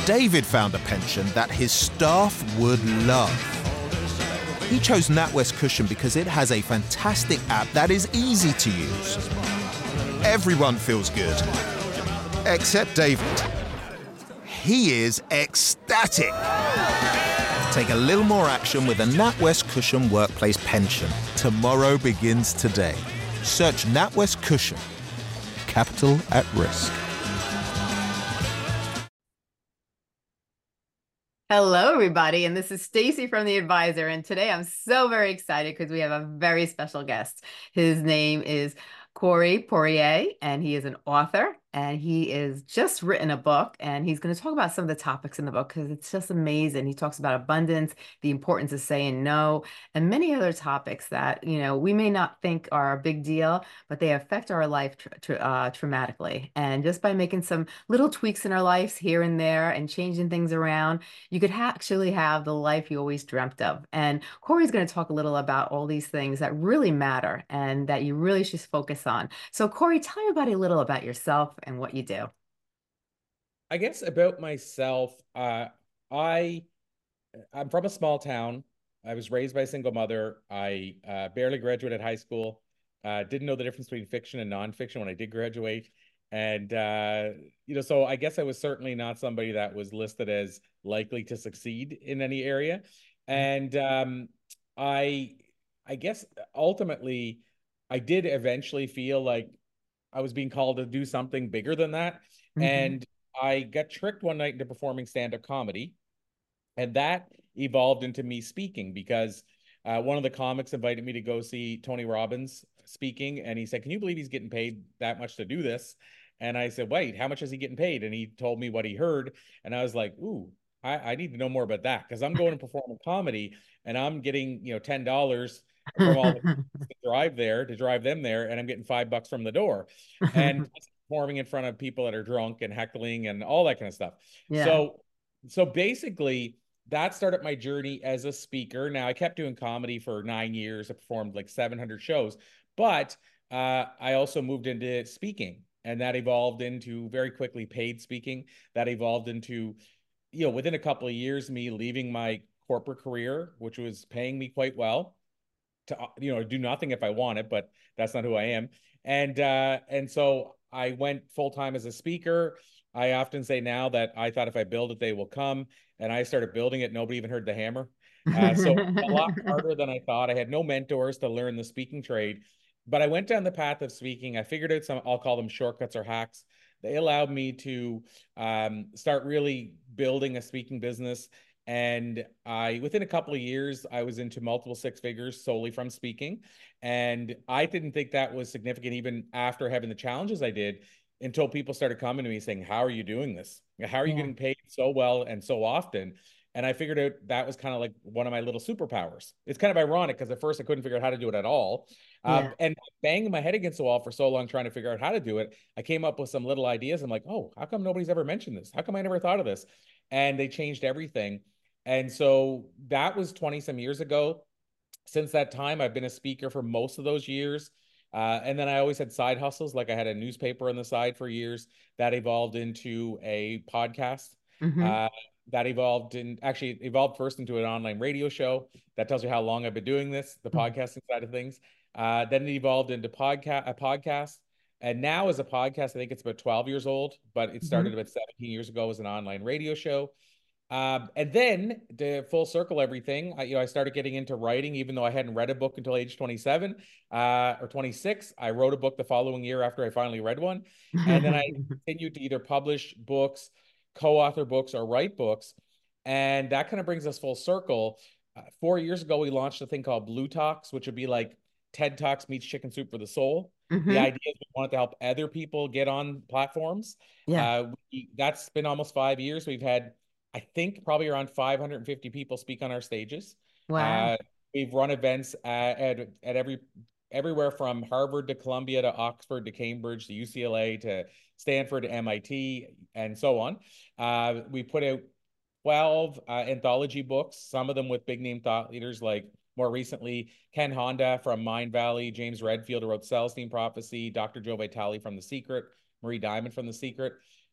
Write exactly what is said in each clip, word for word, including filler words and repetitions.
David found a pension that his staff would love. He chose NatWest Cushion because it has a fantastic app that is easy to use. Everyone feels good, except David. He is ecstatic. Take a little more action with a NatWest Cushion workplace pension. Tomorrow begins today. Search NatWest Cushion. Capital at risk. Hello, everybody, and this is Stacy from The Advisor, and today I'm so very excited because we have a very special guest. His name is Corey Poirier, and he is an author, and he is just written a book, and he's going to talk about some of the topics in the book because it's just amazing. He talks about abundance, the importance of saying no, and many other topics that, you know, we may not think are a big deal, but they affect our life tra tra uh, traumatically. And just by making some little tweaks in our lives here and there and changing things around, you could ha actually have the life you always dreamt of. And Corey's going to talk a little about all these things that really matter and that you really should focus on. So Corey, tell everybody a little about yourself and what you do. I guess about myself, uh, I, I'm from a small town. I was raised by a single mother. I uh, barely graduated high school. Uh, didn't know the difference between fiction and nonfiction when I did graduate. And, uh, you know, so I guess I was certainly not somebody that was listed as likely to succeed in any area. And um, I, I guess ultimately, I did eventually feel like I was being called to do something bigger than that. Mm-hmm. And I got tricked one night into performing stand-up comedy. And that evolved into me speaking because uh, one of the comics invited me to go see Tony Robbins speaking. And he said, "Can you believe he's getting paid that much to do this?" And I said, "Wait, how much is he getting paid?" And he told me what he heard. And I was like, ooh, I, I need to know more about that because I'm going to perform a comedy and I'm getting, you know, ten dollars from all the to drive there to drive them there, and I'm getting five bucks from the door, and performing in front of people that are drunk and heckling and all that kind of stuff. Yeah. So, so basically, that started my journey as a speaker. Now, I kept doing comedy for nine years. I performed like seven hundred shows, but uh, I also moved into speaking, and that evolved into very quickly paid speaking. That evolved into, you know, within a couple of years, me leaving my corporate career, which was paying me quite well, to, you know, do nothing if I wanted, but that's not who I am. And, uh, and so I went full-time as a speaker. I often say now that I thought if I build it, they will come. And I started building it. Nobody even heard the hammer. Uh, so a lot harder than I thought. I had no mentors to learn the speaking trade, but I went down the path of speaking. I figured out some, I'll call them shortcuts or hacks. They allowed me to um, start really building a speaking business. And I, within a couple of years, I was into multiple six figures solely from speaking. And I didn't think that was significant even after having the challenges I did, until people started coming to me saying, "How are you doing this? How are you yeah. getting paid so well and so often?" And I figured out that was kind of like one of my little superpowers. It's kind of ironic because at first I couldn't figure out how to do it at all. Yeah. Um, and banging my head against the wall for so long trying to figure out how to do it, I came up with some little ideas. I'm like, oh, how come nobody's ever mentioned this? How come I never thought of this? And they changed everything. And so that was twenty some years ago. Since that time, I've been a speaker for most of those years. Uh, and then I always had side hustles. Like I had a newspaper on the side for years that evolved into a podcast. Mm-hmm. uh, that evolved in actually evolved first into an online radio show. That tells you how long I've been doing this, the mm-hmm. podcasting side of things. Uh, then it evolved into podcast, a podcast. And now as a podcast, I think it's about twelve years old, but it started mm-hmm. about seventeen years ago as an online radio show. Um, and then to full circle everything, I, you know, I started getting into writing, even though I hadn't read a book until age twenty-seven uh, or twenty-six. I wrote a book the following year after I finally read one. And then I continued to either publish books, co-author books, or write books. And that kind of brings us full circle. Uh, four years ago, we launched a thing called Blue Talks, which would be like TED Talks meets Chicken Soup for the Soul. Mm-hmm. The idea is we wanted to help other people get on platforms. Yeah. Uh, we, that's been almost five years. We've had, I think, probably around five hundred fifty people speak on our stages. Wow. Uh, we've run events at, at, at every everywhere from Harvard to Columbia to Oxford to Cambridge to U C L A to Stanford to M I T and so on. Uh, we put out twelve uh, anthology books, some of them with big name thought leaders like more recently Ken Honda from Mind Valley, James Redfield who wrote Celestine Prophecy, Doctor Joe Vitale from The Secret, Marie Diamond from The Secret.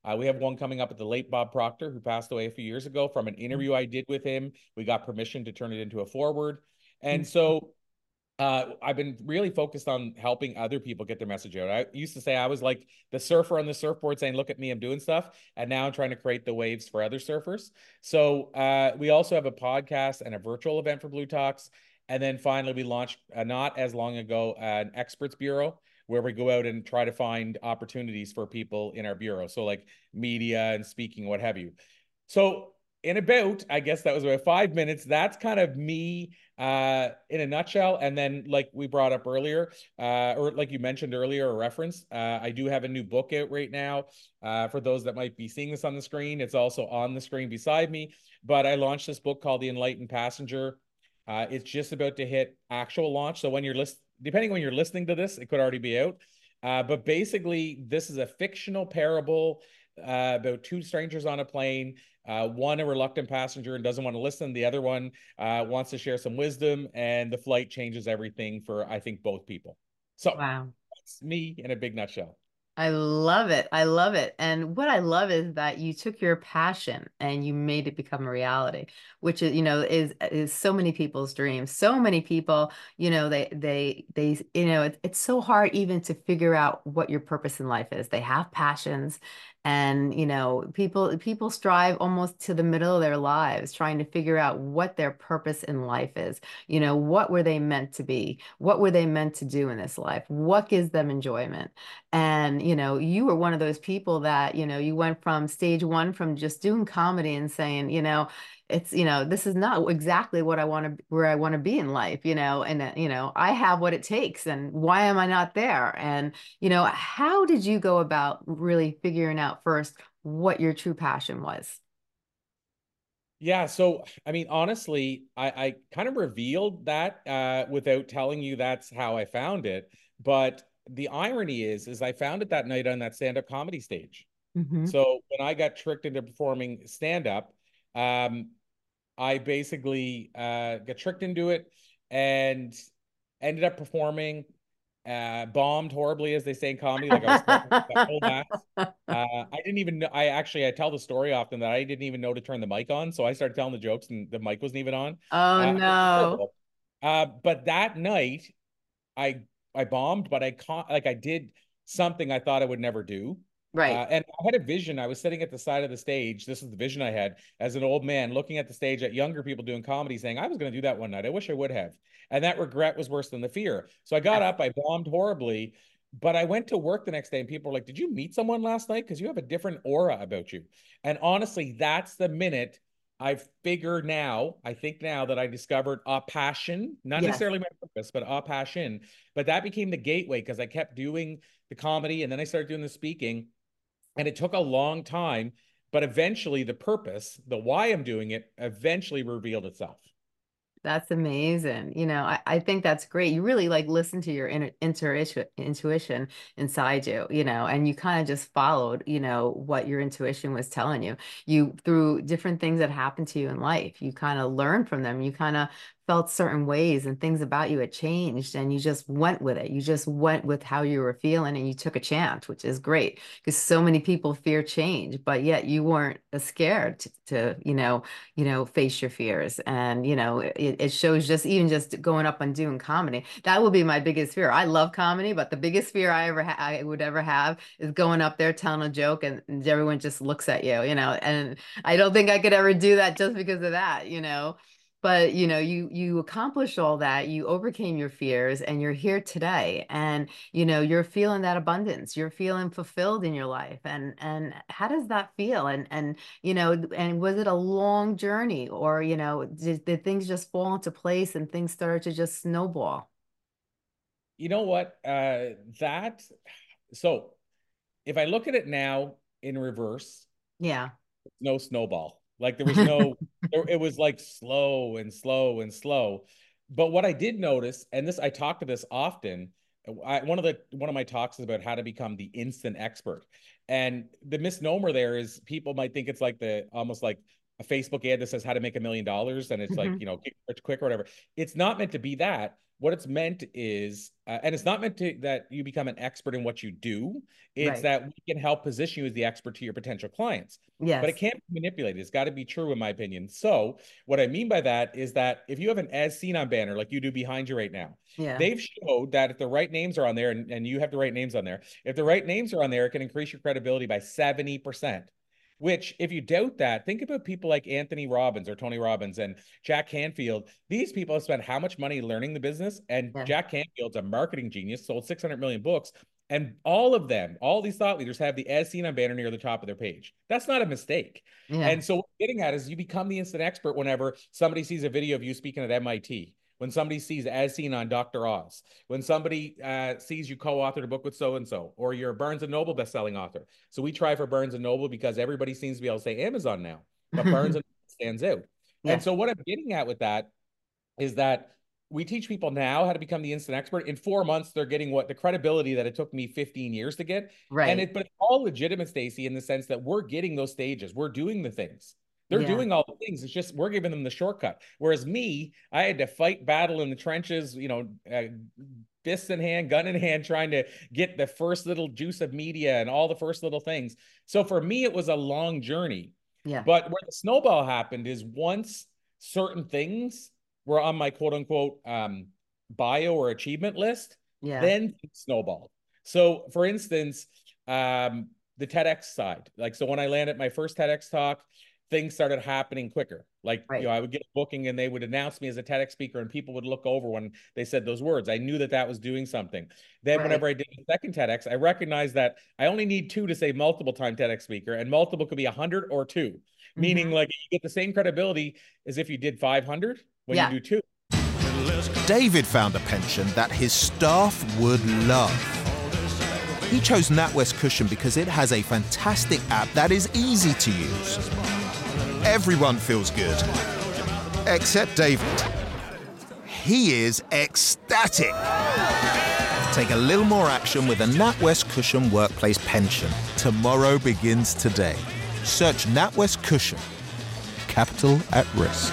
Uh, we have one coming up at the late Bob Proctor, who passed away a few years ago. From an interview I did with him, we got permission to turn it into a forward. And so uh, I've been really focused on helping other people get their message out. I used to say I was like the surfer on the surfboard saying, look at me, I'm doing stuff. And now I'm trying to create the waves for other surfers. So uh, we also have a podcast and a virtual event for Blue Talks. And then finally, we launched uh, not as long ago uh, an experts bureau where we go out and try to find opportunities for people in our bureau. So like media and speaking, what have you. So in about, I guess that was about five minutes. That's kind of me uh, in a nutshell. And then like we brought up earlier, uh, or like you mentioned earlier, a reference, uh, I do have a new book out right now. Uh, for those that might be seeing this on the screen, it's also on the screen beside me. But I launched this book called The Enlightened Passenger. Uh, it's just about to hit actual launch. So when you're list, depending when you're listening to this, it could already be out. Uh, but basically, this is a fictional parable uh, about two strangers on a plane. Uh, one a reluctant passenger and doesn't want to listen. The other one uh, wants to share some wisdom, and the flight changes everything for, I think, both people. So Wow. that's me in a big nutshell. I love it. I love it. And what I love is that you took your passion and you made it become a reality, which is, you know, is is so many people's dreams. So many people, you know, they they they, you know, it, it's so hard even to figure out what your purpose in life is. They have passions and, you know, people people strive almost to the middle of their lives trying to figure out what their purpose in life is. You know, what were they meant to be? What were they meant to do in this life? What gives them enjoyment? And, you know, you were one of those people that, you know, you went from stage one from just doing comedy and saying, you know, it's, you know, this is not exactly what I want to, where I want to be in life, you know, and, uh, you know, I have what it takes and why am I not there? And, you know, how did you go about really figuring out first what your true passion was? Yeah, so I mean, honestly, I, I kind of revealed that uh, without telling you that's how I found it. But the irony is, is I found it that night on that stand-up comedy stage. Hmm. So when I got tricked into performing stand-up, um, I basically uh, got tricked into it and ended up performing, uh, bombed horribly, as they say in comedy. Like I was threatened with that whole act. Uh, I didn't even know. I actually I tell the story often that I didn't even know to turn the mic on, so I started telling the jokes and the mic wasn't even on. Oh Uh, it was no. horrible. Uh, but that night, I I bombed, but I caught like I did something I thought I would never do. Right. Uh, and I had a vision. I was sitting at the side of the stage. This is the vision I had as an old man looking at the stage at younger people doing comedy, saying, I was going to do that one night. I wish I would have. And that regret was worse than the fear. So I got Yes. up, I bombed horribly, but I went to work the next day and people were like, did you meet someone last night? Because you have a different aura about you. And honestly, that's the minute I figure now, I think now that I discovered a passion, not Yes. necessarily my purpose, but a passion. But that became the gateway because I kept doing the comedy and then I started doing the speaking. And it took a long time, but eventually the purpose, the why I'm doing it, eventually revealed itself. That's amazing. You know, I, I think that's great. You really like listen to your inner intuition intuition inside you, you know, and you kind of just followed, you know, what your intuition was telling you. You through different things that happened to you in life, you kind of learned from them. You kind of felt certain ways and things about you had changed and you just went with it. You just went with how you were feeling and you took a chance, which is great because so many people fear change, but yet you weren't scared to, to you know, you know, face your fears. And, you know, it, it shows just even just going up and doing comedy. That would be my biggest fear. I love comedy, but the biggest fear I ever ha- I would ever have is going up there telling a joke and, and everyone just looks at you, you know, and I don't think I could ever do that just because of that, you know. But you know, you you accomplished all that, you overcame your fears, and you're here today. And you know, you're feeling that abundance, you're feeling fulfilled in your life. And and how does that feel? And and you know, and was it a long journey, or you know, did, did things just fall into place and things started to just snowball? You know what? Uh, that, so if I look at it now in reverse, Yeah. no snowball. Like there was no, there, it was like slow and slow and slow. But what I did notice, and this I talk to this often, I, one of the one of my talks is about how to become the instant expert. And the misnomer there is people might think it's like the almost like a Facebook ad that says how to make a million dollars and it's Mm-hmm. like, you know, get rich quick or whatever. It's not meant to be that. What it's meant is, uh, and it's not meant to that you become an expert in what you do. It's Right. that we can help position you as the expert to your potential clients. But it Yes. can't be manipulated. It's got to be true, in my opinion. So what I mean by that is that if you have an as seen on banner like you do behind you right now, Yeah. they've showed that if the right names are on there, and, and you have the right names on there, if the right names are on there, it can increase your credibility by seventy percent. Which, if you doubt that, think about people like Anthony Robbins or Tony Robbins and Jack Canfield. These people have spent how much money learning the business? And Yeah. Jack Canfield's a marketing genius, sold six hundred million books. And all of them, all these thought leaders have the as seen on banner near the top of their page. That's not a mistake. Yeah. And so what I'm getting at is you become the instant expert whenever somebody sees a video of you speaking at M I T, when somebody sees as seen on Doctor Oz, when somebody uh, sees you co-authored a book with so-and-so, or you're a Barnes and Noble best-selling author. So we try for Barnes and Noble because everybody seems to be able to say Amazon now, but Barnes and Noble stands out. Yeah. And so what I'm getting at with that is that we teach people now how to become the instant expert. In four months, they're getting what the credibility that it took me fifteen years to get. Right. And it, but it's all legitimate, Stacey, in the sense that we're getting those stages. We're doing the things. They're Yeah. doing all the things. It's just we're giving them the shortcut. Whereas me, I had to fight battle in the trenches, you know, uh, fists in hand, gun in hand, trying to get the first little juice of media and all the first little things. So for me, it was a long journey. Yeah. But where the snowball happened is once certain things were on my quote unquote um, bio or achievement list, Yeah. then it snowballed. So for instance, um, the TEDx side, like, so when I landed my first TEDx talk, things started happening quicker. Like, Right. you know, I would get a booking and they would announce me as a TEDx speaker and people would look over when they said those words. I knew that that was doing something. Then Right. whenever I did the second TEDx, I recognized that I only need two to say multiple time TEDx speaker, and multiple could be a hundred or two, meaning Mhm. like you get the same credibility as if you did five hundred when Yeah. you do two. David found a pension that his staff would love. He chose NatWest Cushion because it has a fantastic app that is easy to use. Everyone feels good, except David. He is ecstatic. Take a little more action with a NatWest Cushion workplace pension. Tomorrow begins today. Search NatWest Cushion. Capital at risk.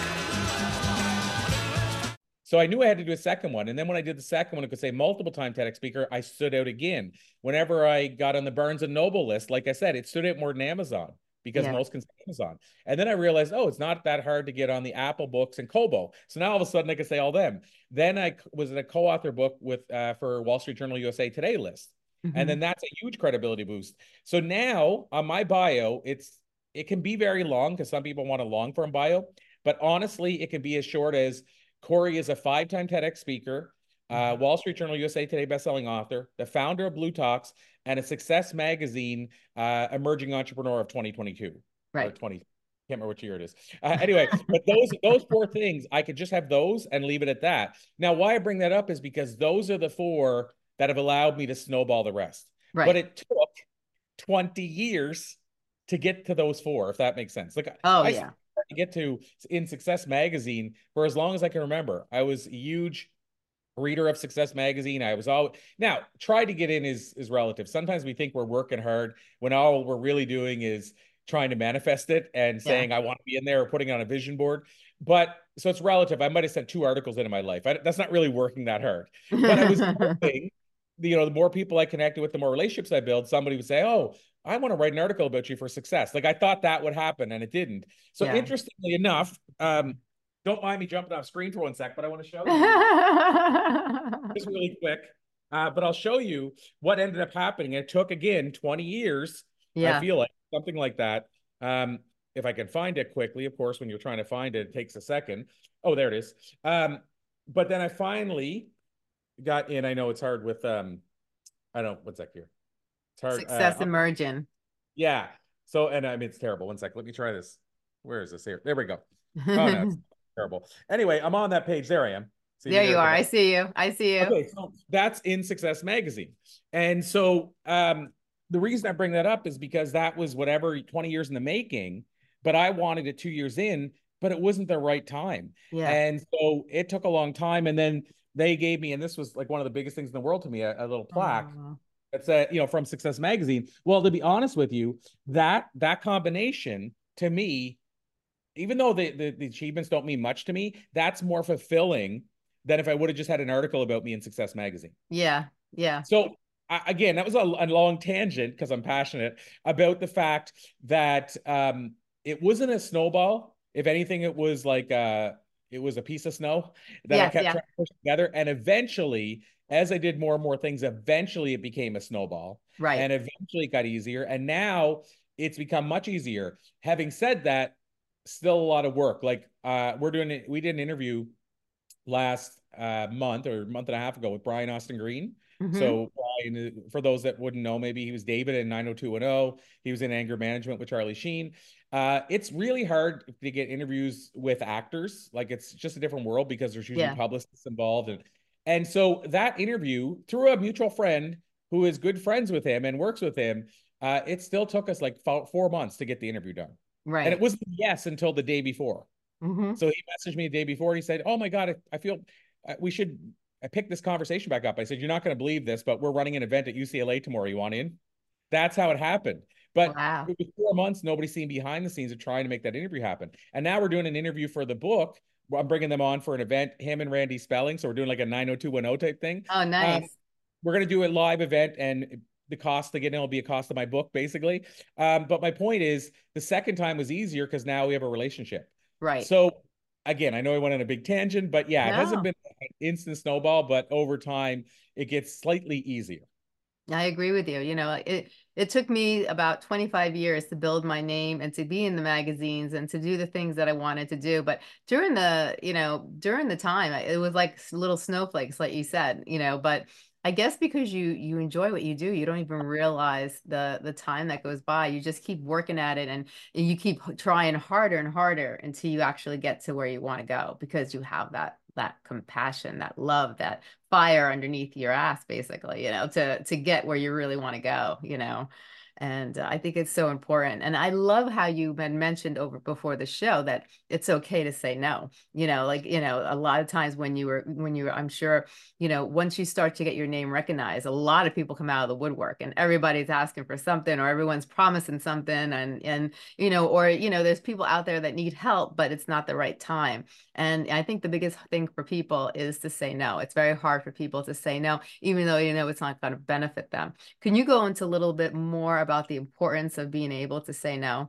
So I knew I had to do a second one. And then when I did the second one, it could say multiple time TEDx speaker, I stood out again. Whenever I got on the Barnes and Noble list, like I said, it stood out more than Amazon because Yeah. most can say Amazon. And then I realized, oh, it's not that hard to get on the Apple books and Kobo. So now all of a sudden I could say all them. Then I was in a co-author book with uh, for Wall Street Journal U S A Today list. Mhm. And then that's a huge credibility boost. So now on my bio, it's it can be very long because some people want a long form bio, but honestly, it can be as short as Corey is a five-time TEDx speaker, uh, Wall Street Journal U S A Today bestselling author, the founder of Blue Talks, and a Success Magazine uh, emerging entrepreneur of twenty twenty-two. Or Right. twenty, can't remember which year it is. Uh, anyway, but those those four things, I could just have those and leave it at that. Now, why I bring that up is because those are the four that have allowed me to snowball the rest. Right. But it took twenty years to get to those four, if that makes sense. Like, Oh, I yeah. to get to in Success Magazine for as long as I can remember. I was a huge reader of Success Magazine. I was all now try to get in is is relative. Sometimes we think we're working hard when all we're really doing is trying to manifest it and saying I want to be in there or putting it on a vision board. But so it's relative. I might have sent two articles into my life. I, that's not really working that hard. But I was hoping, you know, the more people I connected with, the more relationships I build. Somebody would say, "Oh, I want to write an article about you for success." Like I thought that would happen, and it didn't. So Yeah. interestingly enough, um, don't mind me jumping off screen for one sec, but I want to show you just really quick. Uh, but I'll show you what ended up happening. It took again twenty years. Yeah. I feel like something like that. Um, if I can find it quickly, of course, when you're trying to find it, it takes a second. Oh, there it is. Um, but then I finally got in. I know it's hard with um, I don't know what's that here. It's hard. Success uh, emerging. Yeah. So, and I mean, it's terrible. One sec. Let me try this. Where is this here? There we go. Oh, no, it's terrible. Anyway, I'm on that page. There I am. See me There you at the are. I bottom. see you. I see you. Okay, so that's in Success Magazine. And so um, the reason I bring that up is because that was whatever twenty years in the making, but I wanted it two years in, but it wasn't the right time. Yeah. And so it took a long time. And then they gave me, and this was like one of the biggest things in the world to me, a, a little plaque. Aw. It's a, you know, from Success Magazine. Well, to be honest with you, that that combination to me even though the, the the achievements don't mean much to me, that's more fulfilling than if I would have just had an article about me in Success Magazine. Yeah. Yeah. So I, again, that was a, a long tangent because I'm passionate about the fact that um, it wasn't a snowball. If anything, it was like uh it was a piece of snow that I Yes. kept Yeah. trying to push together. And eventually, as I did more and more things, eventually it became a snowball. Right. And eventually it got easier. And now it's become much easier. Having said that, still a lot of work. Like uh we're doing it, we did an interview last uh, month or month and a half ago with Brian Austin Green. Mm-hmm. So Brian, for those that wouldn't know, maybe he was David in nine oh two one oh. He was in Anger Management with Charlie Sheen. Uh, it's really hard to get interviews with actors. Like it's just a different world because there's usually Yeah. publicists involved. And, and so that interview through a mutual friend who is good friends with him and works with him, uh, it still took us like four months to get the interview done. And it Right. wasn't yes until the day before. Mm-hmm. So he messaged me the day before and he said, "Oh my God, I, I feel uh, we should I picked this conversation back up." I said, "You're not going to believe this, but we're running an event at U C L A tomorrow. You want in?" That's how it happened. But Wow. it was four months, nobody seen behind the scenes of trying to make that interview happen. And now we're doing an interview for the book. I'm bringing them on for an event, him and Randy Spelling. So we're doing like a nine oh two one oh type thing. Oh, Um, nice. we're going to do a live event and the cost to get in will be a cost of my book, basically. Um, but my point is the second time was easier because now we have a relationship. Right. So again, I know I went on a big tangent, but yeah, it hasn't No. been an instant snowball, but over time it gets slightly easier. I agree with you. You know, it it took me about twenty-five years to build my name and to be in the magazines and to do the things that I wanted to do. But during the, you know, during the time, it was like little snowflakes, like you said, you know, but I guess because you you enjoy what you do, you don't even realize the the time that goes by. You just keep working at it and, and you keep trying harder and harder until you actually get to where you want to go because you have that that compassion, that love, that fire underneath your ass, basically, you know, to to get where you really want to go, you know. And uh, I think it's so important. And I love how you had mentioned over before the show that it's okay to say no. You know, like, you know, a lot of times when you were, when you were, I'm sure, you know, once you start to get your name recognized, a lot of people come out of the woodwork and everybody's asking for something or everyone's promising something. And, and, you know, or, you know, there's people out there that need help, but it's not the right time. And I think the biggest thing for people is to say no. It's very hard for people to say no, even though, you know, it's not going to benefit them. Can you go into a little bit more about the importance of being able to say no?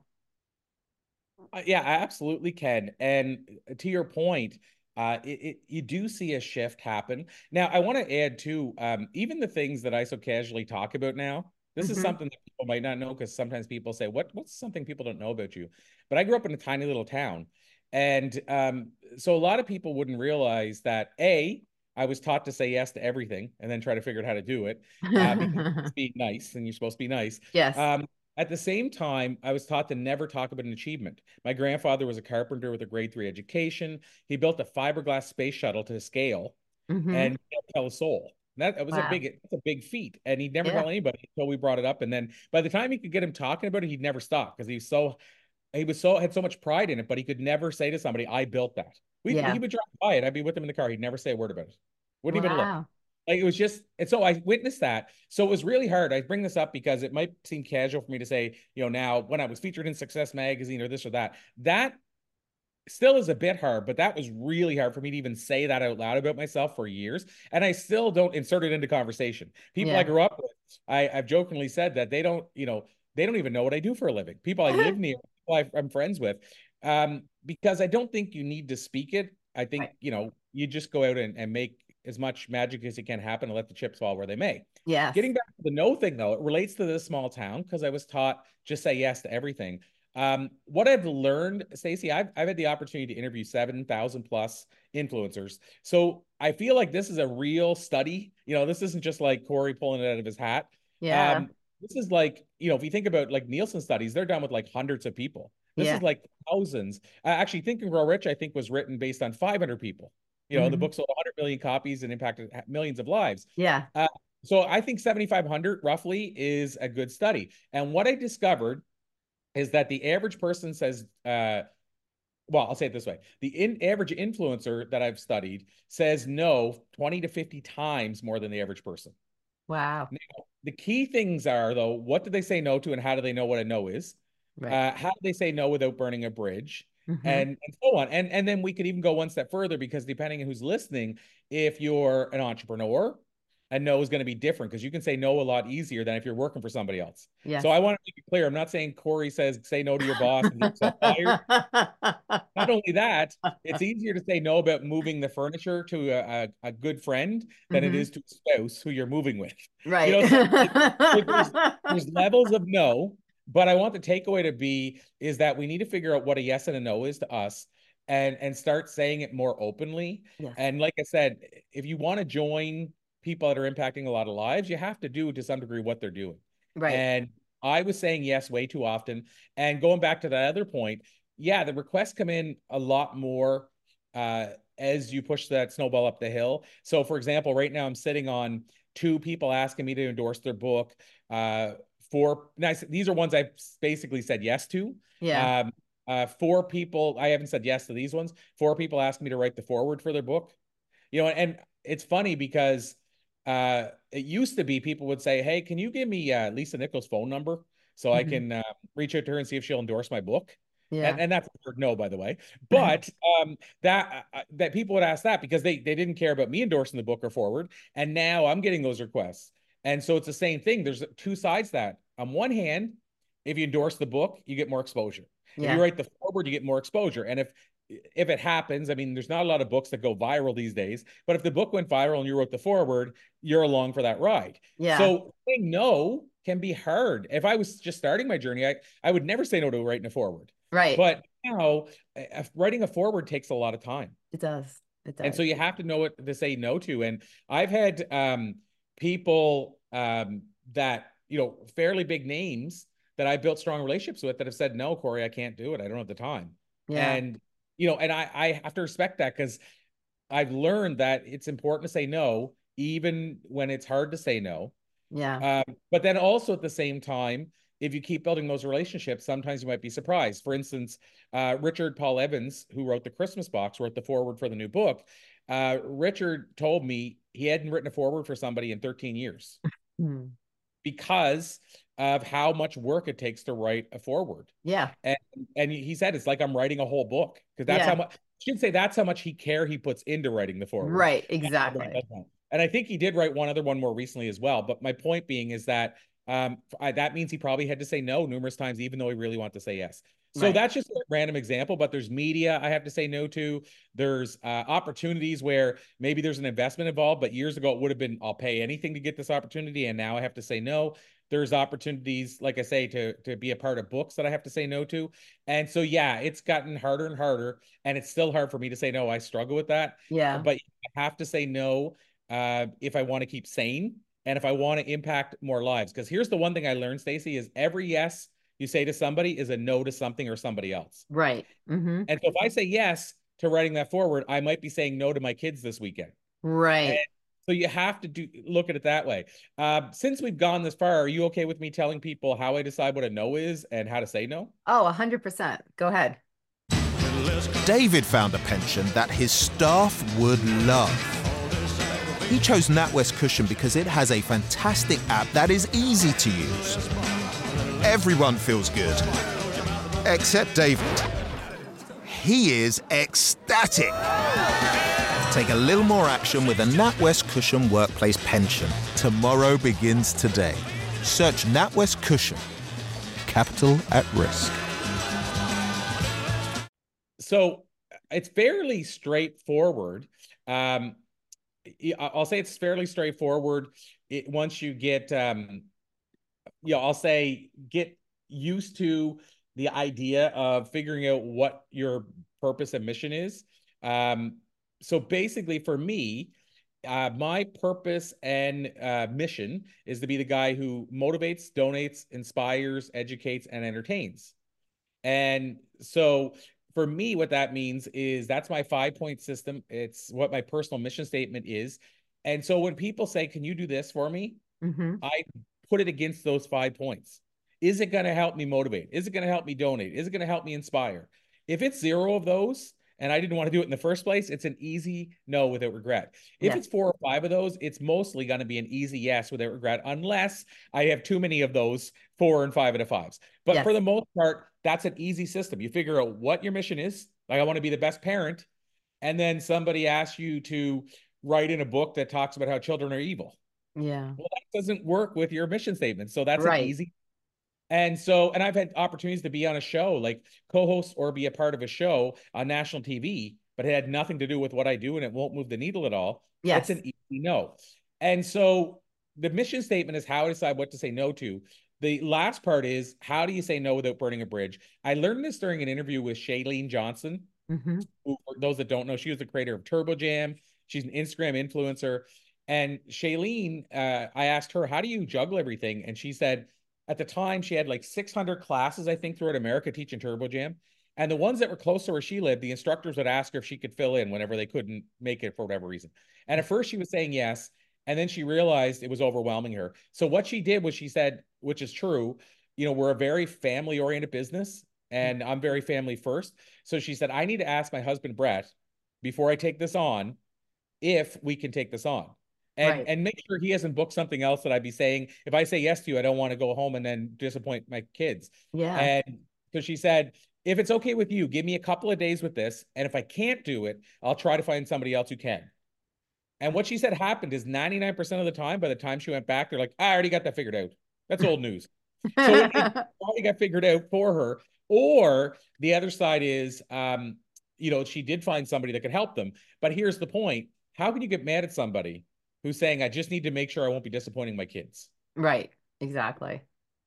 Uh, yeah, I absolutely can. And to your point, uh, it, it you do see a shift happen. Now, I want to add too, um, even the things that I so casually talk about now, this is Mm-hmm. something that people might not know because sometimes people say, "What what's something people don't know about you?" But I grew up in a tiny little town. And um, so a lot of people wouldn't realize that A, I was taught to say yes to everything and then try to figure out how to do it uh, because it's being nice and you're supposed to be nice. Yes. Um, at the same time, I was taught to never talk about an achievement. My grandfather was a carpenter with a grade three education. He built a fiberglass space shuttle to scale Mm-hmm. and he didn't tell a soul. That, that was a Wow. big, that's a big feat. And he'd never Yeah. tell anybody until we brought it up. And then by the time he could get him talking about it, he'd never stop because he was so he was so had so much pride in it, but he could never say to somebody, "I built that." We he Yeah. would drive by it. I'd be with him in the car. He'd never say a word about it. Wouldn't even look. Wow. Like it was just, and so I witnessed that. So it was really hard. I bring this up because it might seem casual for me to say, you know, now when I was featured in Success Magazine or this or that, that still is a bit hard, but that was really hard for me to even say that out loud about myself for years. And I still don't insert it into conversation. People I Yeah. grew up with, I, I've jokingly said that they don't, you know, they don't even know what I do for a living. People I live near, people I, I'm friends with, um, because I don't think you need to speak it. I think, Right. you know, you just go out and, and make as much magic as you can happen and let the chips fall where they may. Yes. Getting back to the no thing, though, it relates to this small town because I was taught just say yes to everything. Um, what I've learned, Stacey, I've, I've had the opportunity to interview seven thousand plus influencers. So I feel like this is a real study. You know, this isn't just like Corey pulling it out of his hat. Yeah. Um, this is like, you know, if you think about like Nielsen studies, they're done with like hundreds of people. This Yeah. is like thousands. Uh, actually, Think and Grow Rich, I think, was written based on five hundred people. You know, the Mm-hmm. book sold one hundred million copies and impacted millions of lives. Yeah. Uh, so I think seventy-five hundred roughly is a good study. And what I discovered is that the average person says, uh, well, I'll say it this way. The in average influencer that I've studied says no twenty to fifty times more than the average person. Wow. Now, the key things are, though, what do they say no to and how do they know what a no is? Right. Uh, how do they say no without burning a bridge? Mm-hmm. and, and so on. And, and then we could even go one step further, because depending on who's listening, if you're an entrepreneur, a no is going to be different, because you can say no a lot easier than if you're working for somebody else. Yes. So I want to make it clear, I'm not saying Corey says say no to your boss and get yourself fired. Not only that, it's easier to say no about moving the furniture to a, a, a good friend than Mm-hmm. it is to a spouse who you're moving with. Right. You know, so like, there's, there's levels of no, but I want the takeaway to be is that we need to figure out what a yes and a no is to us, and and start saying it more openly. Yes. And like I said, if you want to join people that are impacting a lot of lives, you have to do to some degree what they're doing. Right. And I was saying yes way too often. And going back to that other point, yeah, the requests come in a lot more uh, as you push that snowball up the hill. So for example, right now I'm sitting on two people asking me to endorse their book. Uh, four, nice. These are ones I've basically said yes to. Yeah. Um, uh, four people, I haven't said yes to these ones. Four people asked me to write the foreword for their book. You know, and it's funny because uh, it used to be people would say, hey, can you give me uh, Lisa Nichols' phone number so Mm-hmm. I can uh, reach out to her and see if she'll endorse my book? Yeah. And, and that's a word no, by the way. But um, that uh, that people would ask that because they they didn't care about me endorsing the book or forward. And now I'm getting those requests. And so it's the same thing. There's two sides to that. On one hand, if you endorse the book, you get more exposure. Yeah. If you write the forward, you get more exposure. And if if it happens, I mean, there's not a lot of books that go viral these days, but if the book went viral and you wrote the foreword, you're along for that ride. Yeah. So saying no can be hard. If I was just starting my journey, I, I would never say no to writing a foreword. Right. But now uh, writing a foreword takes a lot of time. It does. It does. And so you have to know what to say no to. And I've had um, people um, that, you know, fairly big names that I built strong relationships with that have said, no, Corey, I can't do it. I don't have the time. Yeah. And you know, and I, I have to respect that, because I've learned that it's important to say no, even when it's hard to say no. Yeah. Um, but then also at the same time, if you keep building those relationships, sometimes you might be surprised. For instance, uh, Richard Paul Evans, who wrote the Christmas box, wrote the foreword for the new book. Uh, Richard told me he hadn't written a foreword for somebody in thirteen years Hmm. because of how much work it takes to write a foreword. Yeah. And and he said it's like I'm writing a whole book, because that's Yeah. how much I should say that's how much he care he puts into writing the foreword. Right. Exactly. And I think he did write one other one more recently as well. But my point being is that um, I, that means he probably had to say no numerous times, even though he really wanted to say yes. So Right. that's just a random example, but there's media I have to say no to. There's uh, opportunities where maybe there's an investment involved, but years ago it would have been, I'll pay anything to get this opportunity. And now I have to say no. There's opportunities, like I say, to, to be a part of books that I have to say no to. And so, yeah, it's gotten harder and harder, and it's still hard for me to say no. I struggle with that. Yeah. But I have to say no uh, if I want to keep sane and if I want to impact more lives. Because here's the one thing I learned, Stacey, is every yes you say to somebody is a no to something or somebody else. Right. Mm-hmm. And so if I say yes to writing that forward, I might be saying no to my kids this weekend. Right. And so you have to do look at it that way. Uh, since we've gone this far, are you okay with me telling people how I decide what a no is and how to say no? Oh, one hundred percent. Go ahead. David found a pension that his staff would love. He chose NatWest Cushion because it has a fantastic app that is easy to use. Everyone feels good, except David. He is ecstatic. Take a little more action with a NatWest Cushion Workplace Pension. Tomorrow begins today. Search NatWest Cushion. Capital at risk. So it's fairly straightforward. Um, I'll say it's fairly straightforward. It, once you get, um, you know, I'll say get used to the idea of figuring out what your purpose and mission is. Um, so basically for me, uh, my purpose and uh, mission is to be the guy who motivates, donates, inspires, educates, and entertains. And so for me, what that means is that's my five-point system. It's what my personal mission statement is. And so when people say, can you do this for me? Mm-hmm. I put it against those five points. Is it going to help me motivate? Is it going to help me donate? Is it going to help me inspire? If it's zero of those, and I didn't want to do it in the first place, it's an easy no without regret. If Yeah. it's four or five of those, it's mostly going to be an easy yes without regret, unless I have too many of those four and five out of fives. But Yes. for the most part, that's an easy system. You figure out what your mission is. Like, I want to be the best parent. And then somebody asks you to write in a book that talks about how children are evil. Yeah. Well, that doesn't work with your mission statement. So that's an Right. easy. And so, and I've had opportunities to be on a show, like co-host or be a part of a show on national T V, but it had nothing to do with what I do and it won't move the needle at all. Yes. It's an easy no. And so the mission statement is how I decide what to say no to. The last part is, how do you say no without burning a bridge? I learned this during an interview with Shailene Johnson, Mm-hmm. who, for those that don't know, she was the creator of Turbo Jam. She's an Instagram influencer. And Shailene, uh, I asked her, how do you juggle everything? And she said, at the time, she had like six hundred classes, I think, throughout America teaching Turbo Jam. And the ones that were close to where she lived, the instructors would ask her if she could fill in whenever they couldn't make it for whatever reason. And at first she was saying yes. And then she realized it was overwhelming her. So what she did was she said, which is true, you know, we're a very family-oriented business and I'm very family first. So she said, I need to ask my husband, Brett, before I take this on, if we can take this on. And, Right. and make sure he hasn't booked something else that I'd be saying, if I say yes to you, I don't want to go home and then disappoint my kids. Yeah. And so she said, if it's okay with you, give me a couple of days with this. And if I can't do it, I'll try to find somebody else who can. And what she said happened is ninety-nine percent of the time, by the time she went back, they're like, I already got that figured out. That's old news. So it, it already got figured out for her. Or the other side is, um, you know, she did find somebody that could help them. But here's the point. How can you get mad at somebody who's saying, I just need to make sure I won't be disappointing my kids? Right. Exactly.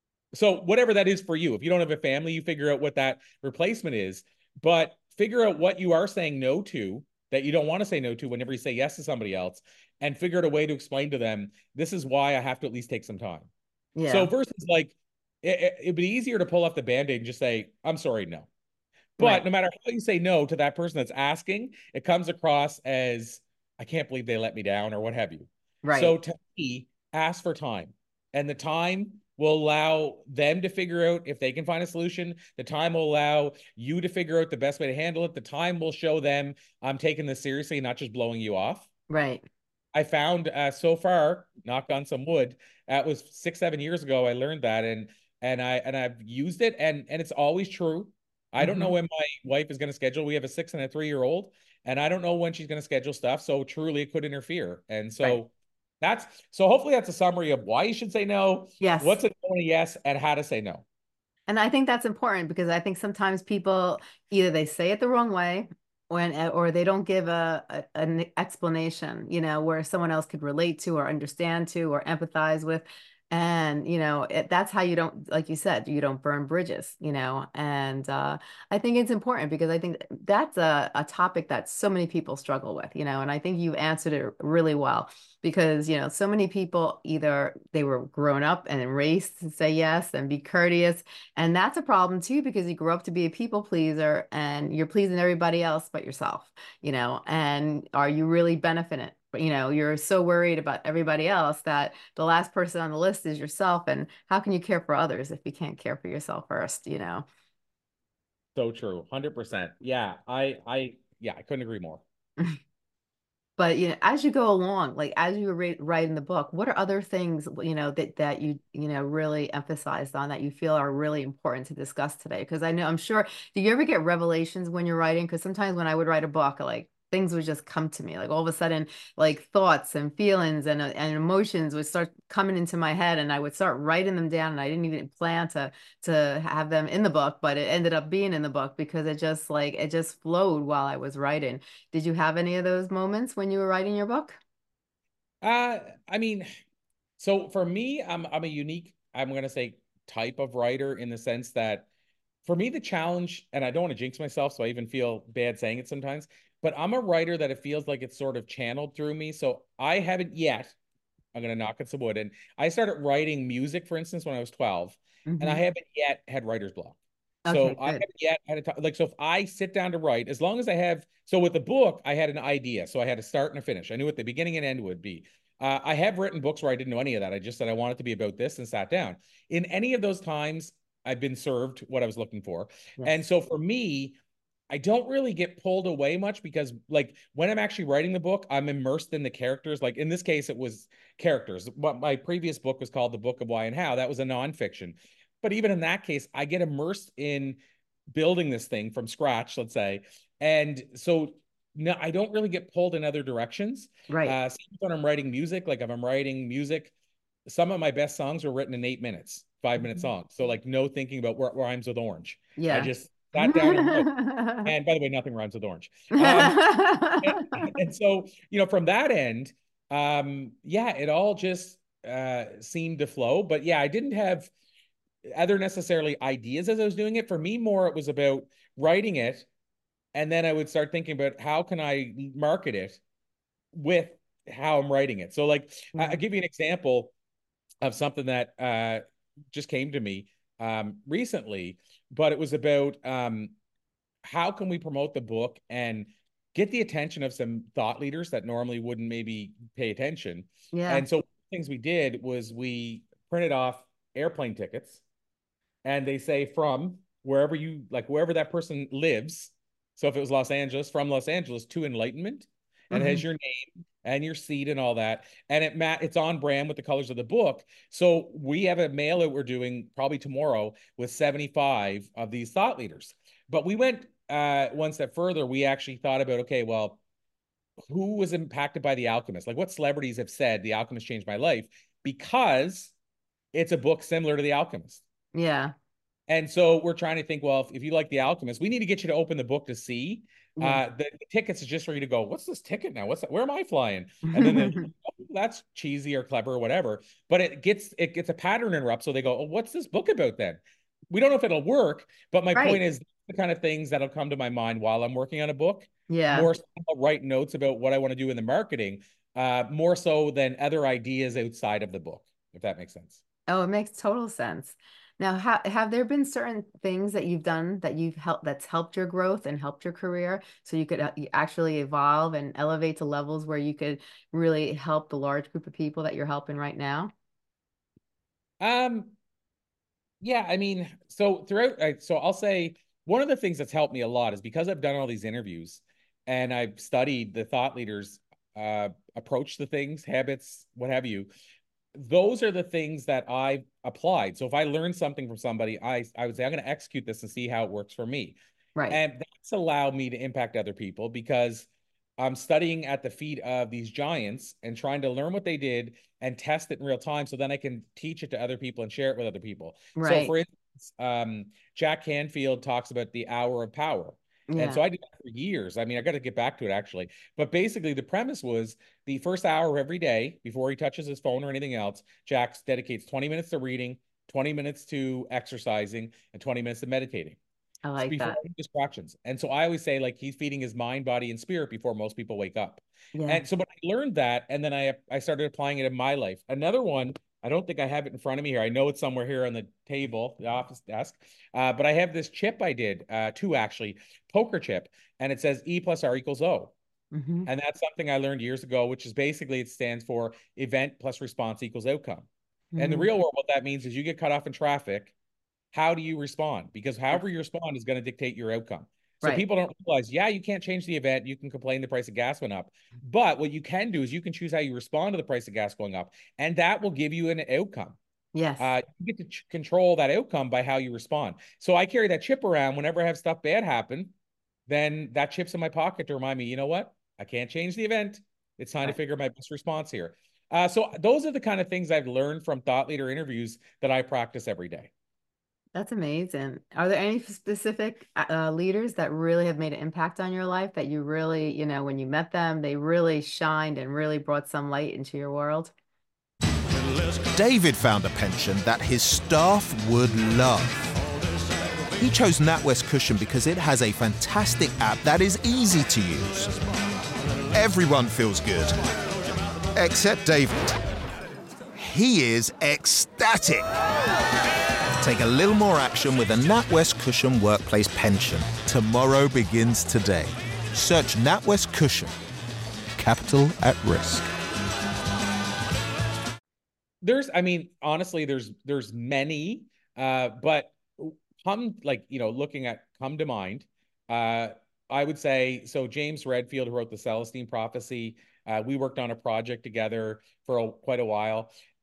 So whatever that is for you, if you don't have a family, you figure out what that replacement is, but figure out what you are saying no to that you don't want to say no to whenever you say yes to somebody else, and figure out a way to explain to them, this is why I have to at least take some time. Yeah. So versus like, it, it'd be easier to pull off the Band-Aid and just say, I'm sorry, no. But Right. no matter how you say no to that person that's asking, it comes across as, I can't believe they let me down or what have you. Right. So to me, ask for time. And the time will allow them to figure out if they can find a solution. The time will allow you to figure out the best way to handle it. The time will show them I'm taking this seriously, not just blowing you off. Right. I found uh, so far, knock on some wood, that was six, seven years ago, I learned that. And and I and I've used it, and and it's always true. I don't Mm-hmm. know when my wife is going to schedule. We have a six and a three-year-old, and I don't know when she's going to schedule stuff. So truly it could interfere. And so Right. that's, so hopefully that's a summary of why you should say no, Yes. what's a no and a yes, and how to say no. And I think that's important because I think sometimes people either they say it the wrong way when or they don't give a, a an explanation, you know, where someone else could relate to or understand to or empathize with. And, you know, it, that's how you don't, like you said, you don't burn bridges, you know. And uh, I think it's important because I think that's a, a topic that so many people struggle with, you know, and I think you've answered it really well because, you know, so many people either they were grown up and raised to say yes and be courteous. And that's a problem too, because you grew up to be a people pleaser and you're pleasing everybody else but yourself, you know, and are you really benefiting? You know, you're so worried about everybody else that the last person on the list is yourself. And how can you care for others if you can't care for yourself first, you know? So true. one hundred percent. Yeah. I, I, yeah, I couldn't agree more. But, you know, as you go along, like as you were writing the book, what are other things, you know, that, that you, you know, really emphasized on that you feel are really important to discuss today? Because I know, I'm sure, do you ever get revelations when you're writing? Because sometimes when I would write a book, like things would just come to me, like all of a sudden, like thoughts and feelings and, and emotions would start coming into my head and I would start writing them down. And I didn't even plan to, to have them in the book, but it ended up being in the book because it just like, it just flowed while I was writing. Did you have any of those moments when you were writing your book? Uh, I mean, so for me, I'm, I'm a unique, I'm going to say type of writer in the sense that for me, the challenge, and I don't want to jinx myself, so I even feel bad saying it sometimes, but I'm a writer that it feels like it's sort of channeled through me. So I haven't yet, I'm going to knock on some wood. And I started writing music, for instance, when I was twelve, Mm-hmm. and I haven't yet had writer's block. Okay, So I good. haven't yet had a time, like, so if I sit down to write, as long as I have, so with the book, I had an idea. So I had a start and a finish. I knew what the beginning and end would be. Uh, I have written books where I didn't know any of that. I just said I wanted to be about this and sat down. In any of those times, I've been served what I was looking for. Yes. And so for me, I don't really get pulled away much because like when I'm actually writing the book, I'm immersed in the characters. Like in this case, it was characters. What my previous book was called The Book of Why and How. That was a nonfiction. But even in that case, I get immersed in building this thing from scratch, let's say. And so no, I don't really get pulled in other directions. Right. Uh, when I'm writing music, like if I'm writing music, some of my best songs were written in eight minutes, five minute Mhm. songs. So like no thinking about what rhymes with orange. I Yeah. just sat down and wrote. And by the way, nothing rhymes with orange. Um, and, and so, you know, from that end, um, yeah, it all just uh, seemed to flow. But yeah, I didn't have other necessarily ideas as I was doing it. For me, more it was about writing it, and then I would start thinking about how can I market it with how I'm writing it. So, like, I- Yeah. I'll give you an example of something that uh, just came to me um, recently, but it was about um, how can we promote the book and get the attention of some thought leaders that normally wouldn't maybe pay attention. Yeah. And so, things we did was we printed off airplane tickets, and they say from wherever you like wherever that person lives. So if it was Los Angeles, from Los Angeles to Enlightenment, and it has Mhm. your name and your seat and all that, and it mat it's on brand with the colors of the book. So we have a mail out we're doing probably tomorrow with seventy-five of these thought leaders. But we went uh, one step further. We actually thought about, okay, well, who was impacted by The Alchemist? Like what celebrities have said The Alchemist changed my life, because it's a book similar to The Alchemist. Yeah. And so we're trying to think, well, if, if you like The Alchemist, we need to get you to open the book to see. Yeah. Uh, the, the tickets is just for you to go, what's this ticket now? What's that? Where am I flying? And then they, oh, that's cheesy or clever or whatever. But it gets it gets a pattern interrupt. So they go, oh, what's this book about then? We don't know if it'll work, but my point Right. is the kind of things that'll come to my mind while I'm working on a book. Yeah. More so I'll write notes about what I want to do in the marketing, uh, more so than other ideas outside of the book, if that makes sense. Oh, it makes total sense. Now, ha have there been certain things that you've done that you've helped that's helped your growth and helped your career so you could uh, you actually evolve and elevate to levels where you could really help the large group of people that you're helping right now? Um, Yeah, I mean, so throughout, I- so I'll say one of the things that's helped me a lot is because I've done all these interviews and I've studied the thought leaders' uh, approach to things, habits, what have you. Those are the things that I've applied. So if I learn something from somebody, I I would say I'm going to execute this and see how it works for me. Right. And that's allowed me to impact other people because I'm studying at the feet of these giants and trying to learn what they did and test it in real time so then I can teach it to other people and share it with other people. So, Right. for instance, um, Jack Canfield talks about the hour of power. And Yeah. so I did that for years. I mean, I got to get back to it actually. But basically, the premise was the first hour of every day before he touches his phone or anything else, Jack dedicates twenty minutes to reading, twenty minutes to exercising, and twenty minutes to meditating I like before that. any distractions. And so I always say, like, he's feeding his mind, body, and spirit before most people wake up. Yeah. And so when I learned that, and then I I started applying it in my life. Another one, I don't think I have it in front of me here. I know it's somewhere here on the table, the office desk. Uh, but I have this chip I did, uh, two actually, poker chip, and it says E plus R equals O. Hmm. And that's something I learned years ago, which is basically it stands for event plus response equals outcome. And the Hmm. real world, what that means is you get cut off in traffic, how do you respond? Because however you respond is going to dictate your outcome. So Right. people don't realize, yeah, you can't change the event. You can complain the price of gas went up. But what you can do is you can choose how you respond to the price of gas going up, and that will give you an outcome. Yes. Uh, you get to ch- control that outcome by how you respond. So I carry that chip around whenever I have stuff bad happen. Then that chip's in my pocket to remind me, you know what? I can't change the event. It's time to Right. figure my best response here. Uh, so those are the kind of things I've learned from thought leader interviews that I practice every day. That's amazing. Are there any specific uh, leaders that really have made an impact on your life that you really, you know, when you met them, they really shined and really brought some light into your world? David found a pension that his staff would love. He chose NatWest Cushion because it has a fantastic app that is easy to use. Everyone feels good, except David. He is ecstatic. Take a little more action with a NatWest Cushion Workplace Pension. Tomorrow begins today. Search NatWest Cushion. Capital at risk. There's, I mean, honestly, there's there's many, uh, but come like you know, looking at come to mind, uh, I would say so. James Redfield, who wrote the Celestine Prophecy, uh, we worked on a project together for a, quite a while,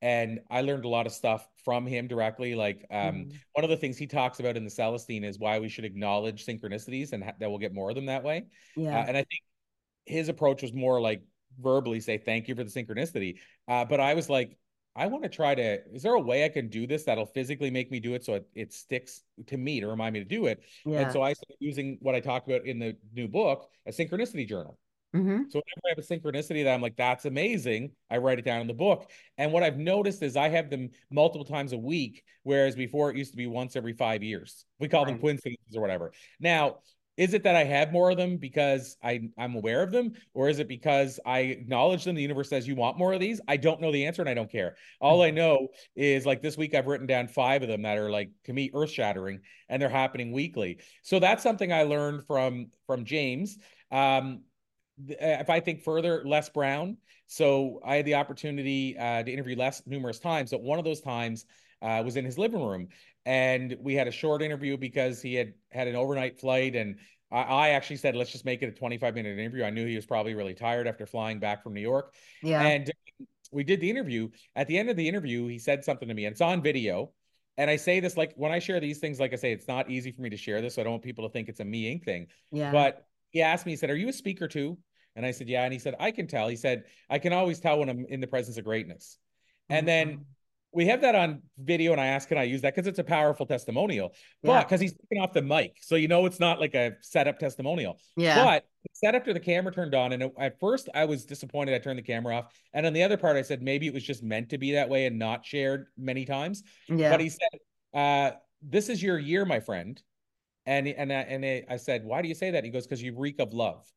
And I learned a lot of stuff from him directly. Like um, Mhm. one of the things he talks about in the Celestine is why we should acknowledge synchronicities and that we'll get more of them that way. Uh, Yeah. and I think his approach was more like verbally say thank you for the synchronicity. Uh, but I was like, I want to try to, is there a way I can do this that'll physically make me do it so it, it sticks to me to remind me to do it? And Yeah. so I started using what I talked about in the new book, a synchronicity journal. Hmm. So whenever I have a synchronicity that I'm like, that's amazing, I write it down in the book. And what I've noticed is I have them multiple times a week, whereas before it used to be once every five years. We call them Right. coincidences or whatever. Now, is it that I have more of them because I, I'm aware of them, or is it because I acknowledge them? The universe says you want more of these. I don't know the answer and I don't care. All I know is like this week I've written down five of them that are like to me earth shattering, and they're happening weekly. So that's something I learned from from James. Um, if I think further, Les Brown. So I had the opportunity uh, to interview Les numerous times, but one of those times uh, was in his living room, and we had a short interview because he had had an overnight flight, and I, I actually said, let's just make it a twenty-five minute interview. I knew he was probably really tired after flying back from New York, Yeah. and we did the interview. At the end of the interview, he said something to me, and it's on video. And I say this like when I share these things, like I say, it's not easy for me to share this, so I don't want people to think it's a me Inc thing. Yeah. But he asked me, he said, "Are you a speaker too?" And I said, "Yeah." And he said, "I can tell." He said, "I can always tell when I'm in the presence of greatness." And then Mhm. we have that on video, and I asked, "Can I use that?" Because it's a powerful testimonial. But Yeah. because he's taking off the mic, so you know it's not like a setup testimonial. Yeah. But it's set after the camera turned on, and it, at first I was disappointed I turned the camera off. And on the other part, I said maybe it was just meant to be that way and not shared many times. But Yeah. he said, uh, "This is your year, my friend." And and I, and I said, "Why do you say that?" He goes, "Because you reek of love."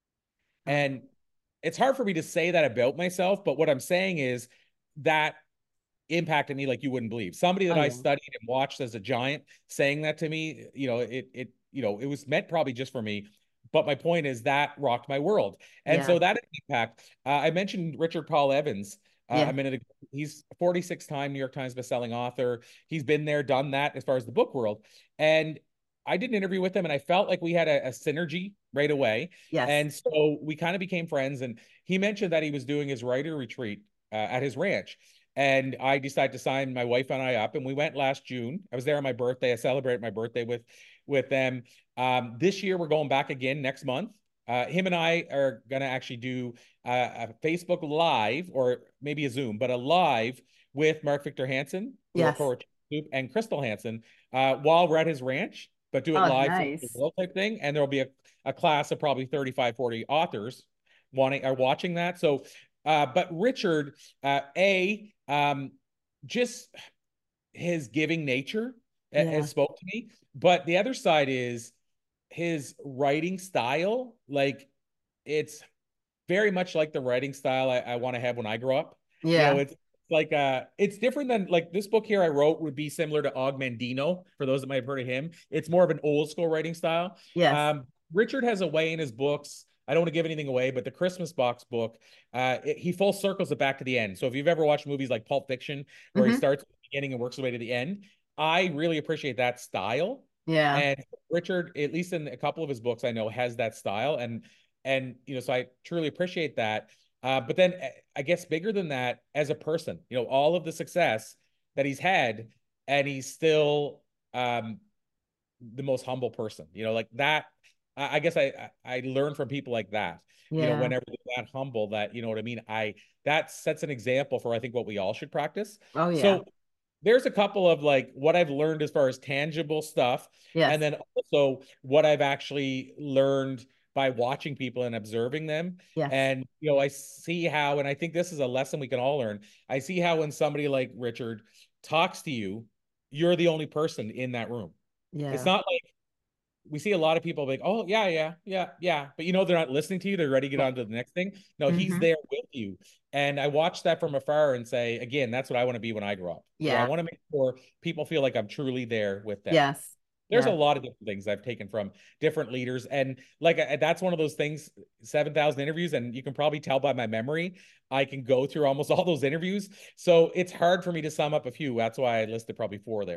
Oh, And it's hard for me to say that about myself, but what I'm saying is that impacted me like you wouldn't believe. Somebody oh that I yeah. studied and watched as a giant saying that to me, you know, it it you know, it was meant probably just for me. But my point is that rocked my world. And Yeah. so that impact, uh, I mentioned Richard Paul Evans uh, a Yeah. minute ago. He's forty-six time New York Times bestselling author. He's been there, done that as far as the book world. And I did an interview with him and I felt like we had a, a synergy right away. Yes. And so we kind of became friends. And he mentioned that he was doing his writer retreat uh, at his ranch. And I decided to sign my wife and I up, and we went last June. I was there on my birthday. I celebrated my birthday with with them. Um, this year we're going back again next month. Uh, him and I are gonna actually do uh, a Facebook Live or maybe a Zoom, but a live with Mark Victor Hansen, who are Yes. co and Crystal Hansen, uh, while we're at his ranch, but do it Oh, live for the nice. world type thing. And there'll be a, a class of probably thirty-five, forty authors wanting are watching that. So, uh, but Richard, uh, A, um, just his giving nature has Yeah. spoke to me. But the other side is his writing style. Like it's very much like the writing style I, I want to have when I grow up. You know, Yeah. it's like uh it's different than like this book here I wrote would be similar to Og Mandino for those that might have heard of him. It's more of an old school writing style. Yes. Um, Richard has a way in his books. I don't want to give anything away, but the Christmas box book, uh, it, he full circles it back to the end. So if you've ever watched movies like Pulp Fiction, where he Hmm. starts at the beginning and works his way to the end, I really appreciate that style. Yeah. And Richard, at least in a couple of his books, I know has that style. And and you know, so I truly appreciate that. Uh, but then uh, I guess bigger than that, as a person, you know, all of the success that he's had, and he's still um, the most humble person. You know, like that. I, I guess I I learn from people like that. You know, Yeah. whenever they're that humble, that you know what I mean. I that sets an example for I think what we all should practice. Oh yeah. So there's a couple of like what I've learned as far as tangible stuff, and Yes. then also what I've actually learned by watching people and observing them. Yes. And you know, I see how, and I think this is a lesson we can all learn. I see how when somebody like Richard talks to you, you're the only person in that room. It's Yeah. not like we see a lot of people like, oh yeah, yeah, yeah, yeah, but you know they're not listening to you. They're ready to get Yeah. on to the next thing. No, he's Hmm. there with you, and I watch that from afar and say, again, that's what I want to be when I grow up. You know, I Yeah. want to make sure people feel like I'm truly there with them. Yes. There's a Yes. lot of different things I've taken from different leaders, and like I, that's one of those things. Seven thousand interviews, and you can probably tell by my memory, I can go through almost all those interviews. So it's hard for me to sum up a few. That's why I listed probably four there.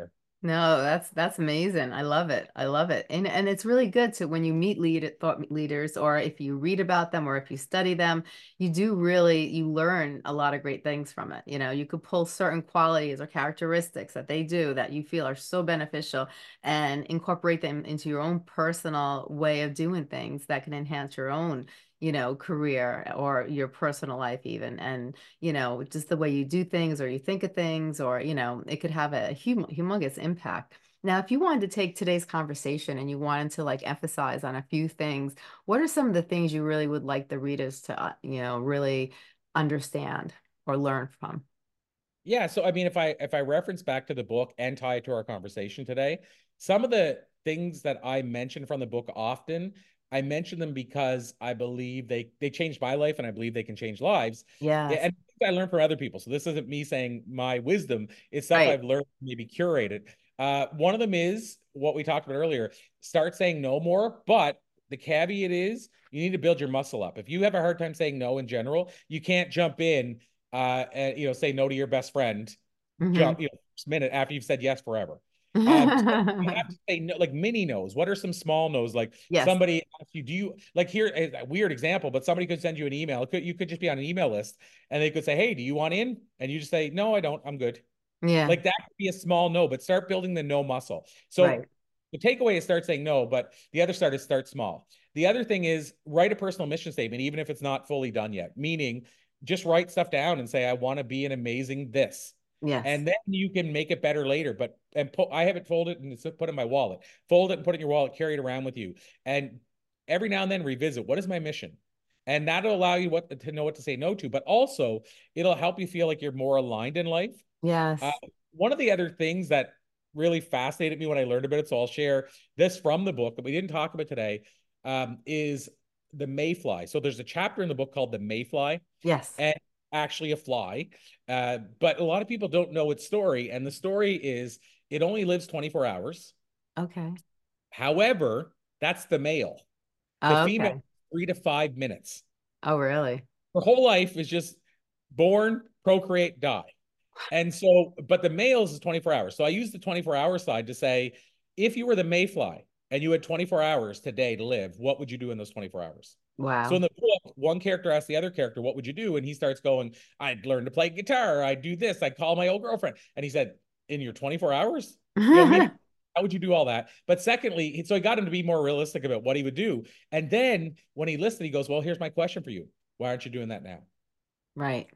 No, that's that's amazing. I love it. I love it. And and it's really good to when you meet lead thought leaders, or if you read about them or if you study them, you do really you learn a lot of great things from it. You know, you could pull certain qualities or characteristics that they do that you feel are so beneficial and incorporate them into your own personal way of doing things that can enhance your own, you know, career or your personal life even. And you know, just the way you do things or you think of things, or, you know, it could have a hum humongous impact. Now, if you wanted to take today's conversation and you wanted to like emphasize on a few things, what are some of the things you really would like the readers to, uh, you know, really understand or learn from? Yeah, so I mean, if I if I reference back to the book and tie it to our conversation today, some of the things that I mention from the book often, I mention them because I believe they they changed my life and I believe they can change lives. Yeah, Yes. and I learned from other people. So this isn't me saying my wisdom, it's stuff Right. I've learned, maybe curated. Uh, one of them is what we talked about earlier. Start saying no more, but the caveat is you need to build your muscle up. If you have a hard time saying no in general, you can't jump in uh, and you know, say no to your best friend, Hmm. jump, you know, first minute after you've said yes forever. Um, so you have to say no, like mini no's. What are some small no's? Like Yes. somebody asks you, do you like here a weird example, but somebody could send you an email. It could, you could just be on an email list and they could say, hey, do you want in? And you just say, no, I don't. I'm good. Yeah. Like that could be a small no, but start building the no muscle. So Right. the takeaway is start saying no, but the other start is start small. The other thing is write a personal mission statement, even if it's not fully done yet, meaning just write stuff down and say, I want to be an amazing this. Yes. And then you can make it better later. But and put, I have it folded and it's put in my wallet. Fold it and put it in your wallet, carry it around with you. And every now and then revisit what is my mission? And that'll allow you what to know what to say no to, but also it'll help you feel like you're more aligned in life. Uh, Yes. one of the other things that really fascinated me when I learned about it, so I'll share this from the book that we didn't talk about today, um, is the mayfly. So there's a chapter in the book called the mayfly, Yes. and actually a fly, uh, but a lot of people don't know its story. And the story is it only lives twenty-four hours. Okay. However, that's the male. The female, Okay. three to five minutes. Oh, really? Her whole life is just born, procreate, die. And so, but the males is twenty-four hours. So I use the twenty-four hour side to say, if you were the mayfly and you had twenty-four hours today to live, what would you do in those twenty-four hours? So in Wow. the book, one character asks the other character, what would you do? And he starts going, I'd learn to play guitar. I'd do this. I'd call my old girlfriend. And he said, in your twenty-four hours? You know, meaning, how would you do all that? But secondly, so I got him to be more realistic about what he would do. And then when he listened, he goes, well, here's my question for you. Why aren't you doing that now? Right.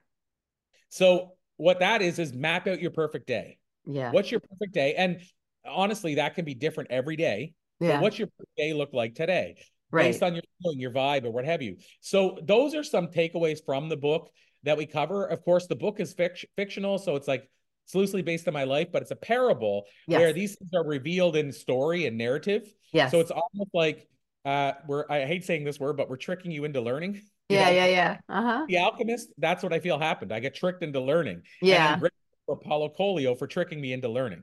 So what that is is map out your perfect day. Yeah. What's your perfect day? And honestly, that can be different every day. But Yeah. what's your perfect day look like today, based Right. on your feeling, your vibe, or what have you? So those are some takeaways from the book that we cover. Of course, the book is fic- fictional, so it's like it's loosely based on my life, but it's a parable where Yes. these things are revealed in story and narrative. So Yes. it's almost like uh, we're I hate saying this word, but we're tricking you into learning. You Yeah. know, Yeah. Yeah. Uh-huh. the Alchemist, that's what I feel happened. I get tricked into learning. And I'm Yeah. grateful for Paulo Coelho for tricking me into learning.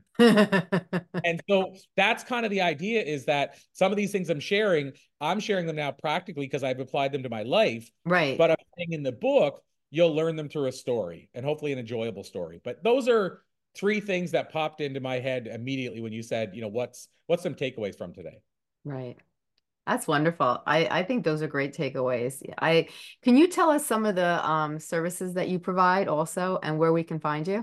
And so that's kind of the idea, is that some of these things I'm sharing, I'm sharing them now practically because I've applied them to my life. Right. But I'm saying in the book, you'll learn them through a story, and hopefully an enjoyable story. But those are three things that popped into my head immediately when you said, you know, what's what's some takeaways from today? Right. That's wonderful. I, I think those are great takeaways. I can you tell us some of the um, services that you provide also and where we can find you?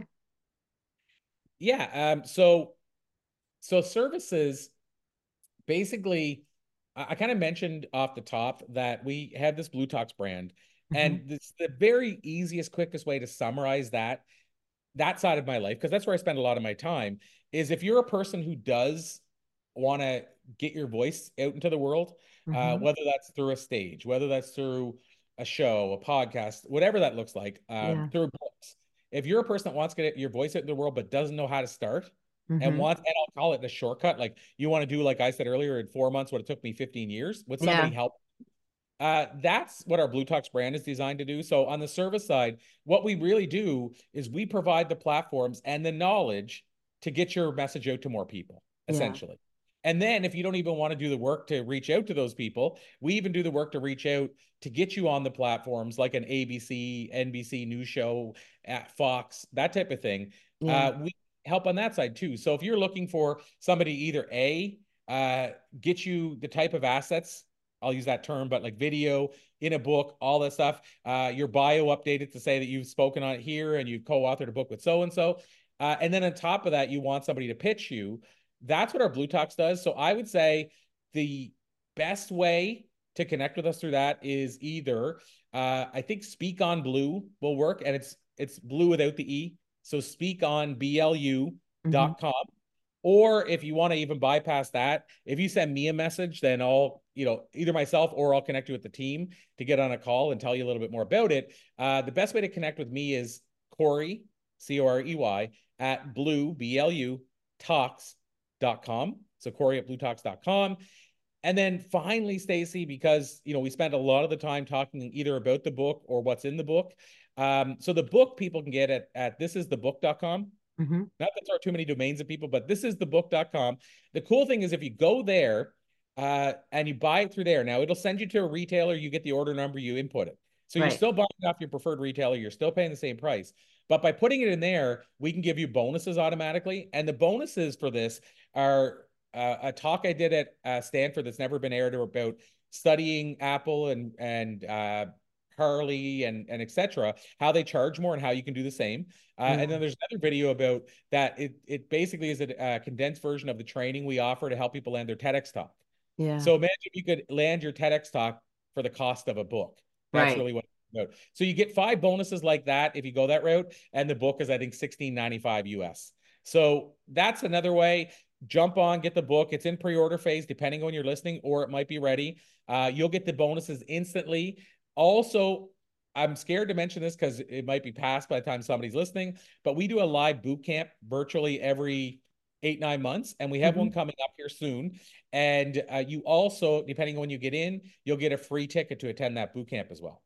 Yeah. Um, so so services basically, I, I kind of mentioned off the top that we have this Blue Talks brand, Hmm. and this the very easiest, quickest way to summarize that that side of my life, because that's where I spend a lot of my time, is if you're a person who does want to get your voice out into the world, uh, Hmm. whether that's through a stage, whether that's through a show, a podcast, whatever that looks like, um, Yeah. through books. If you're a person that wants to get your voice out in the world but doesn't know how to start, and Hmm. wants, and I'll call it a shortcut, like you want to do, like I said earlier, in four months, what it took me fifteen years with somebody Yeah. help. Uh, that's what our Blue Talks brand is designed to do. So on the service side, what we really do is we provide the platforms and the knowledge to get your message out to more people, Yeah. essentially. And then if you don't even want to do the work to reach out to those people, we even do the work to reach out to get you on the platforms like an A B C, N B C news show, at Fox, that type of thing. Yeah. Uh, we help on that side too. So if you're looking for somebody either A, uh, get you the type of assets, I'll use that term, but like video in a book, all that stuff, uh, your bio updated to say that you've spoken on it here and you've co-authored a book with so-and-so. Uh, and then on top of that, you want somebody to pitch you. That's what our Blue Talks does. So I would say the best way to connect with us through that is either, uh, I think Speak on Blue will work, and it's it's blue without the E. So speak on B L U dot com. Mm-hmm. Or if you want to even bypass that, if you send me a message, then I'll, you know, either myself or I'll connect you with the team to get on a call and tell you a little bit more about it. Uh, the best way to connect with me is Corey, C O R E Y, at blue, B L U, talks dot com. So Corey at blue talks dot com. And then finally, Stacey, because, you know, we spent a lot of the time talking either about the book or what's in the book. Um, so the book people can get at, at this is the book dot com. Mm-hmm. Not that there are too many domains of people, but this is the book dot com. The cool thing is if you go there uh, and you buy it through there, now it'll send you to a retailer, you get the order number, you input it. So right. You're still buying off your preferred retailer, you're still paying the same price. But by putting it in there, we can give you bonuses automatically. And the bonuses for this are uh, a talk I did at uh, Stanford that's never been aired about studying Apple and, and uh, Harley and, and et cetera, how they charge more and how you can do the same. Uh, mm-hmm. And then there's another video about that. It, it basically is a, a condensed version of the training we offer to help people land their TEDx talk. Yeah. So imagine if you could land your TEDx talk for the cost of a book. That's right. Really what it's about. So you get five bonuses like that if you go that route. And the book is, I think, sixteen ninety-five U S. So that's another way. Jump on, get the book. It's in pre-order phase, depending on when you're listening, or it might be ready. Uh, you'll get the bonuses instantly. Also, I'm scared to mention this because it might be past by the time somebody's listening, but we do a live boot camp virtually every eight, nine months. And we have mm-hmm. one coming up here soon. And uh, you also, depending on when you get in, you'll get a free ticket to attend that boot camp as well.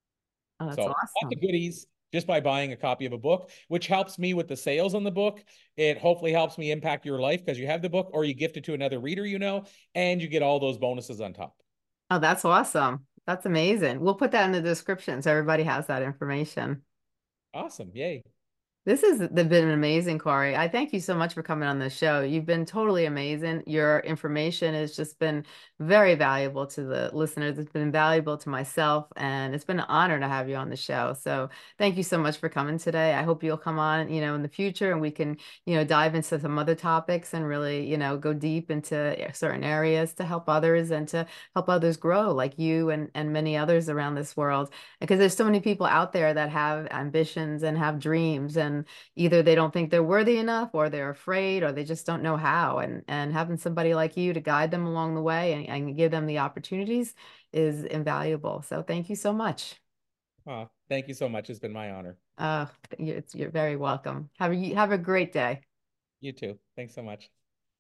Oh, that's so awesome. Lots of goodies just by buying a copy of a book, which helps me with the sales on the book. It hopefully helps me impact your life because you have the book, or you gift it to another reader, you know, and you get all those bonuses on top. Oh, that's awesome. That's amazing. We'll put that in the description so everybody has that information. Awesome. Yay. This has been amazing, Corey. I thank you so much for coming on the show. You've been totally amazing. Your information has just been very valuable to the listeners. It's been valuable to myself, and it's been an honor to have you on the show. So thank you so much for coming today. I hope you'll come on, you know, in the future, and we can, you know, dive into some other topics and really, you know, go deep into certain areas to help others and to help others grow like you and, and many others around this world. Because there's so many people out there that have ambitions and have dreams, and And either they don't think they're worthy enough, or they're afraid, or they just don't know how. And, and having somebody like you to guide them along the way and, and give them the opportunities is invaluable. So thank you so much. Oh, thank you so much. It's been my honor. Uh, you're, you're very welcome. Have a, have a great day. You too. Thanks so much.